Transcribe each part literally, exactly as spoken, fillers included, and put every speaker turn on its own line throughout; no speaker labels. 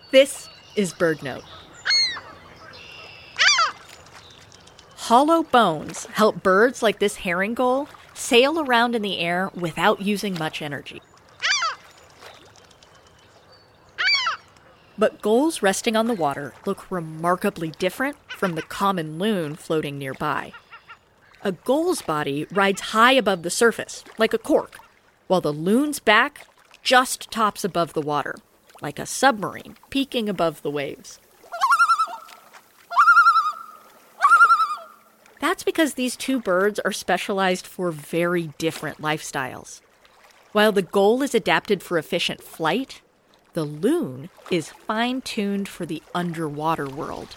This is BirdNote. Hollow bones help birds like this herring gull sail around in the air without using much energy. But gulls resting on the water look remarkably different from the common loon floating nearby. A gull's body rides high above the surface, like a cork, while the loon's back just tops above the water, like a submarine peeking above the waves. That's because these two birds are specialized for very different lifestyles. While the gull is adapted for efficient flight, the loon is fine-tuned for the underwater world.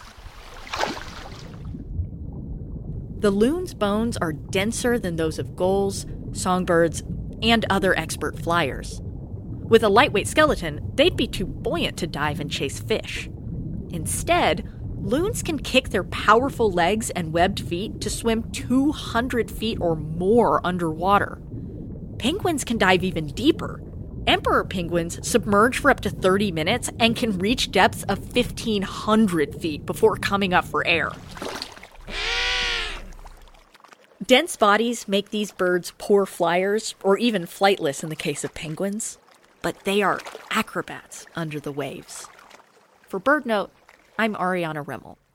The loon's bones are denser than those of gulls, songbirds, and other expert flyers. With a lightweight skeleton, they'd be too buoyant to dive and chase fish. Instead, loons can kick their powerful legs and webbed feet to swim two hundred feet or more underwater. Penguins can dive even deeper. Emperor penguins submerge for up to thirty minutes and can reach depths of fifteen hundred feet before coming up for air. Dense bodies make these birds poor flyers, or even flightless in the case of penguins. But they are acrobats under the waves. For BirdNote, I'm Ariana Remmel.